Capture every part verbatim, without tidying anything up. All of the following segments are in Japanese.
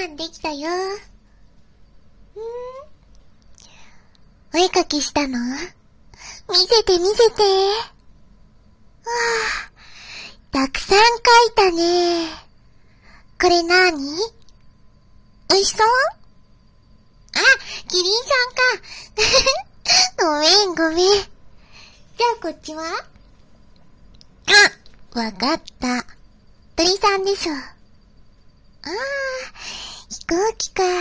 飯できたよ。んーお絵かきしたの？見せて見せて。わあ、たくさん描いたね。これなーに？牛さん？あ、キリンさんか。ごめんごめん。じゃあこっちは？あ、わかった。鳥さんでしょ。ああ、飛行機か。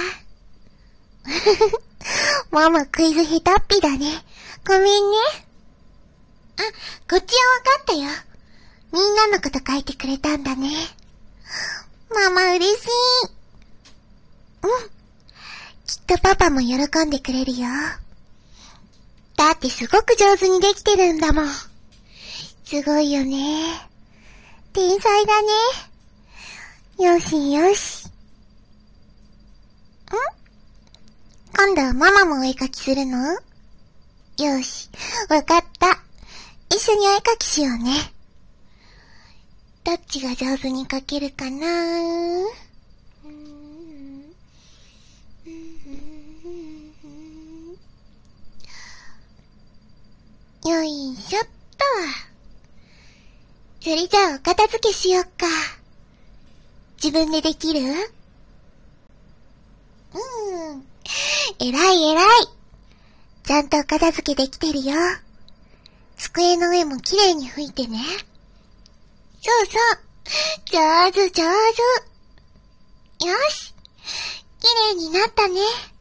ママクイズ下手っぴだね。ごめんね。あ、こっちはわかったよ。みんなのこと書いてくれたんだね。ママ嬉しい。うん。きっとパパも喜んでくれるよ。だってすごく上手にできてるんだもん。すごいよね。天才だね。よしよし。ん？今度はママもお絵かきするの？よし、わかった。一緒にお絵かきしようね。どっちが上手に描けるかな？よいしょっと。それじゃあお片付けしよっか。自分でできる？うーん。えらいえらい。ちゃんとお片付けできてるよ。机の上もきれいに拭いてね。そうそう。上手上手。よし。きれいになったね。